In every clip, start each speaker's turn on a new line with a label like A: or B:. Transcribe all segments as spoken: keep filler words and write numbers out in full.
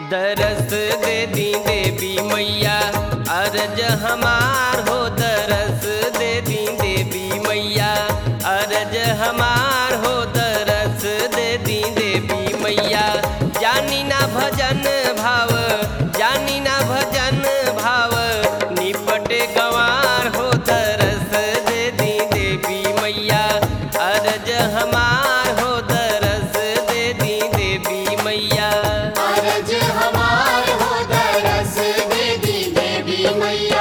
A: दरस दे दी देवी मैया अरज हमार हो, दरस दे दी देवी मैया अरज हमार हो, दरस दे दी देवी मैया। जानी ना भजन भाव, जानी ना भजन भाव, निपटे गंवार हो, दरस दे दी देवी मैया अरज हमार हो, दरस दे दी देवी मैया।
B: अरज हमार हो, दरस दे दी देवी मैया।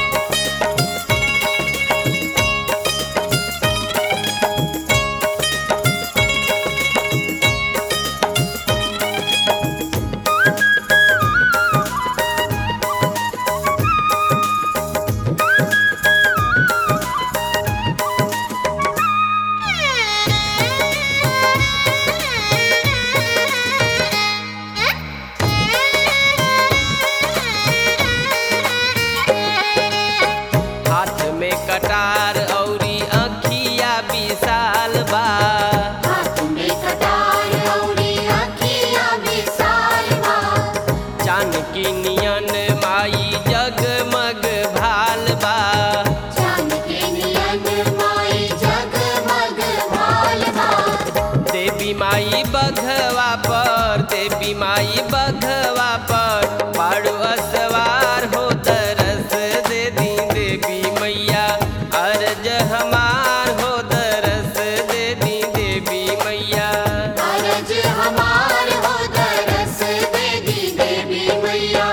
A: हाथ में कटार औरी अखिया विशाल बा,
B: हाथ में कटार औरी अखिया विशाल बा।
A: चान की नियन माई जगमग भाल बा,
B: चान के नियन माई जगमग भाल बा।
A: देवी माई बघवा पर, देवी माई बघवा पर पाड़ू असवार हो, दरस दे दी देवी मैया अरज हमार हो, दरस दे दी देवी मैया।
B: अरज हमार हो, दरस दे दी देवी मैया।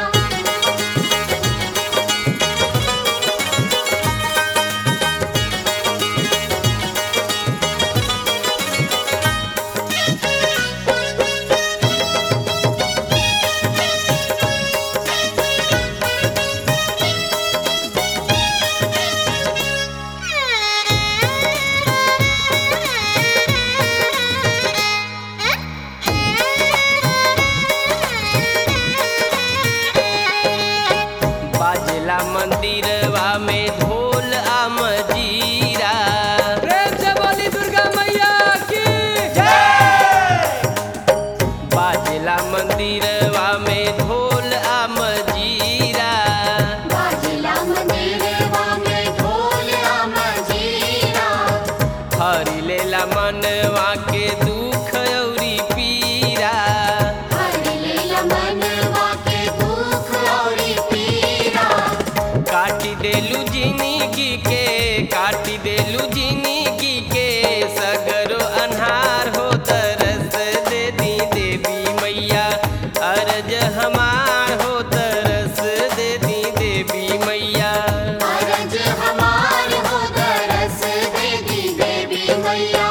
A: बाजला मंदिरवा में ढोल आ मजीरा, प्रेम से बोली दुर्गा मैया की जय। बाजला मंदिरवा में ढोल आ मजीरा,
B: बाजला मंदिरवा में ढोल आ मजीरा।
A: हरि लेला मनवा के दुख औरी पीरा,
B: हरि लेला मनवा के दुख औरी पीरा।
A: काटी देलू जिंदगी के, काटी देलू जिंदगी के सगरो अन्हार हो, दरस दे दी देवी मैया अरज हमार हो, दरस दे दी देवी मैया।
B: अरज हमार हो, दरस दे दी देवी मैया।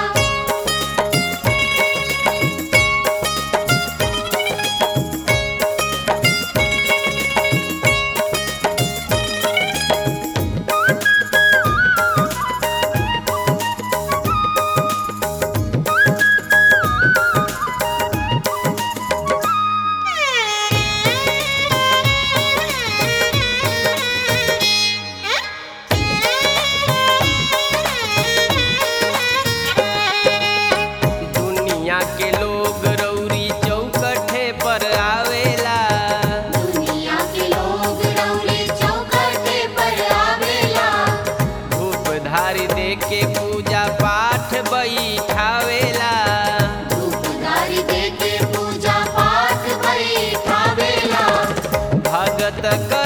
A: दुनिया के लोग रौरी चौकठे पर आवेला,
B: दुनिया के लोग रौरी चौखटे पर आवेला।
A: धूप धारी दे के पूजा पाठ बैठावेला,
B: धूपदारी दे के पूजा पाठ बैठावेला।
A: भगत